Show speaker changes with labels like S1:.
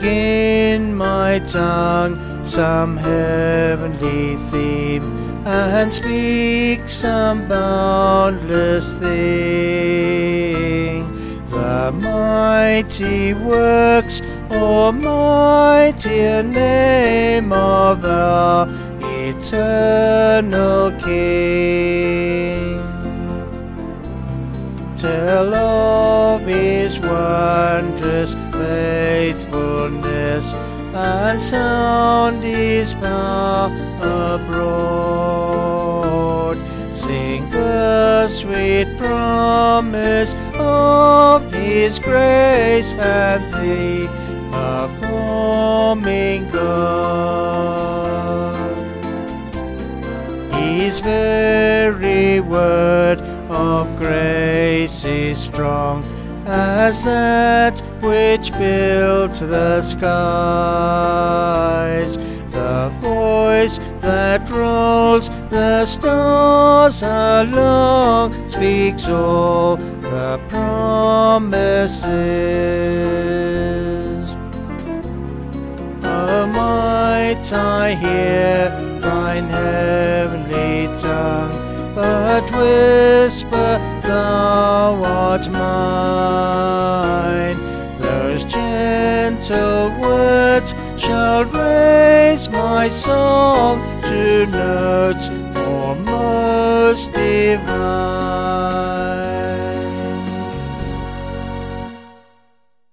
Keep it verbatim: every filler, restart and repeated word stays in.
S1: in my tongue some heavenly theme, and speak some boundless thing. The mighty works, almighty name of our eternal King. Tell of His wondrous faithfulness, and sound His power abroad. Sing the sweet promise of His grace and the performing God. His very word of grace is strong as that which built the skies. The voice that rolls the stars along speaks all the promises. O might I hear thine heavenly tongue but whisper, thou art mine. Those gentle words shall raise my song to notes almost divine.